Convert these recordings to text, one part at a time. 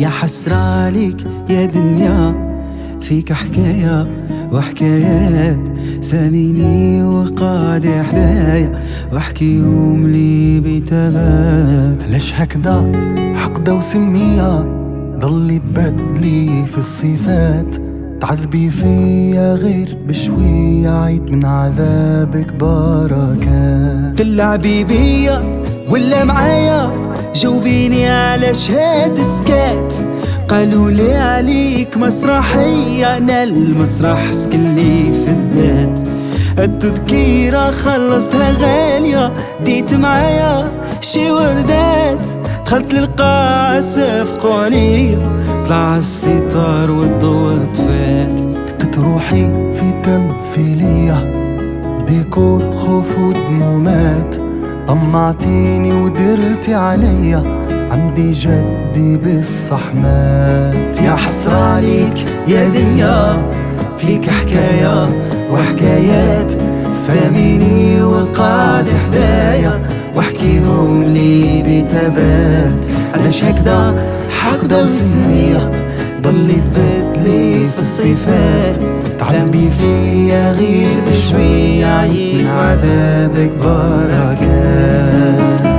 يا حسرة عليك يا دنيا، فيك حكاية وحكايات ساميني وقاعد حدايا، واحكي يوم لي بتبات. ليش هكدا حقدة وسمية ضلي تبدلي في الصفات، تعذبي فيا غير بشوية عيد من عذابك بركات. تلعبي بيا ولا معايا، جاوبيني على شهاد سكات. قالوا لي عليك مسرحية، انا المسرح سكلي في الذات. التذكيرة خلصتها غالية، ديت معايا شي وردات. دخلت للقاعة صفقوا عليا، طلع الستار والضوء طفات. كنت روحي في تمثيلية ديكور خوف ودمومات، طمعتيني ودرتي عليا عندي جدي بالصحمات. يا حسرة عليك يا دنيا، فيك حكاية وحكايات ساميني وقاعد حدايا، واحكيهم لي بتبات. علاش هكدا حقدة وسمية ضلي تبدلي في الصفات، تعلمي فيا غير بشوية عيد عذابك بركات.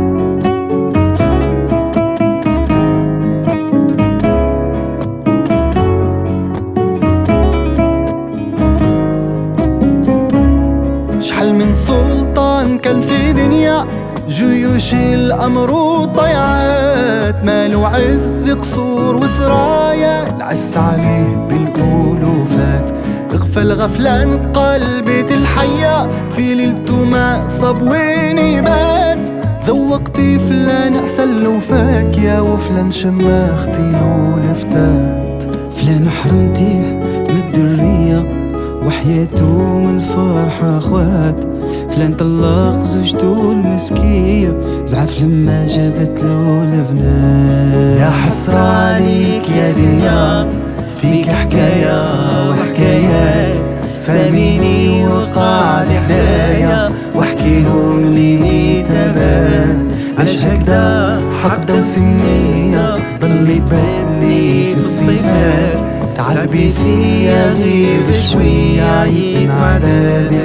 شحال من سلطان كان في دنيا، جيوش الأمر وضيعات، مالو عز قصور وسرايا، العز عليه بالألوفات. اغفل غفلان قلبي الحية في ليلته ما صب وين يبات، ذوقتي فلان أحسن لو فاك يا وفلان شماختي له لفتات. فلان حرمتيه من الدرية وحياته من الفرحة اخوات، فلان طلق زوجته المسكية زعف لما جابت له البنات. يا حسرة عليك يا دنيا، فيك حكاية وحكايات ساميني وقاعد حدايا، واحكيهم لي تبات. علاش هكدا حقدة وسمية ضلي تبدلي في الصفات، تعذبي فيا غير بشوية عيد عذابي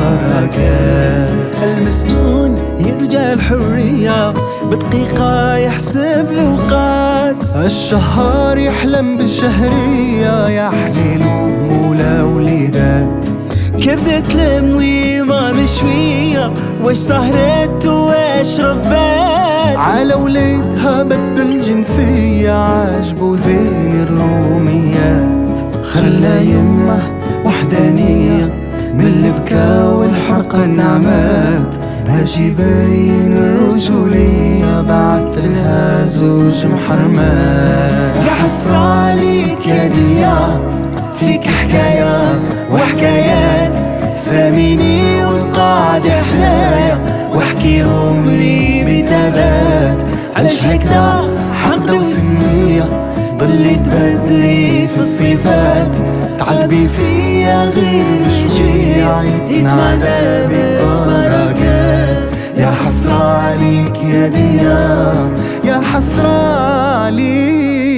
بركات. المسجون يرجع الحرية بدقيقة يحسب الأوقات، الشهر يحلم بالشهرية يا حليل ومولا وليدات. كبدت المويمة بشوية، واش سهرت واش ربات. على وليدها بدل جنسية عاجبو زين الروميات، خلى يمه وحدانية من البكا والحرق النعمات، باش يبين الرجولية بعث لها زوج محرمات. يا حسرة عليك يا دنيا، فيك حكاية وحكايات ساميني وقاعد حدايا، واحكيهم لي بتبات. علاش هكدا حقدة وسمية ضلي تبدلي في الصفات، تعذبي فيا غير بشوية عيد عذابي بركات. يا حسرة عليك يا دنيا، يا حسرة عليك.